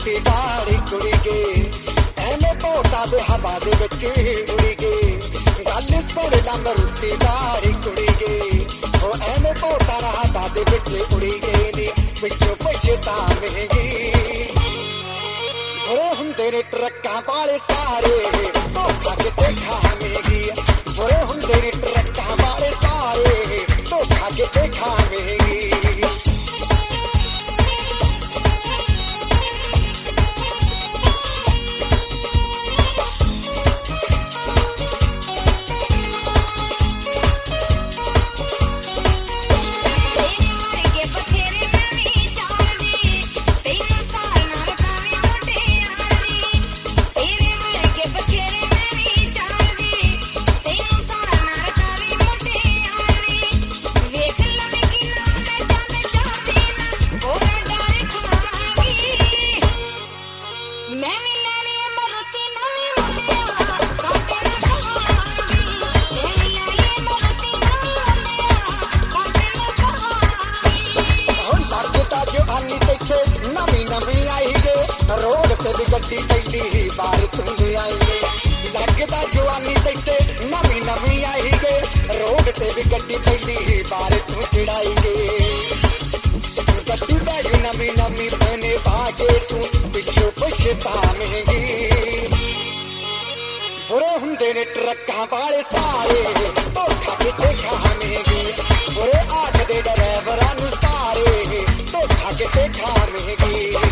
रुती दाड़ी कुड़ी के एने पोता दे हवा दे विच उड़ी गई गल सुन ला रुती दाड़ी कुड़ी के ओ एने पोता हवा दे विच उड़ी गई नी पिछो पछतावेगी बुरे हुंदे ने ट्रक्कां वाले सारे धोखा किते खावेगी बुरे हुंदे ने ट्रक्कां वाले सारे धोखा किते खावेगी रोड से भी गड्डी पैदी बार तुंदे आएंगे लगता जवानी तैसे नवी नवी आई गे रोड से भी गड्डी पैदी बार तू चिड़ाएंगे गड्डी बैठी नवी नवी पहने बागे तू पिछो पछतावेगी बुरे हुंदे ने ट्रक्कां वाले सारे धोखा किते खावेगी बुरे आखदे ड्राइवरां नूं सारे धोखा किते खावेगी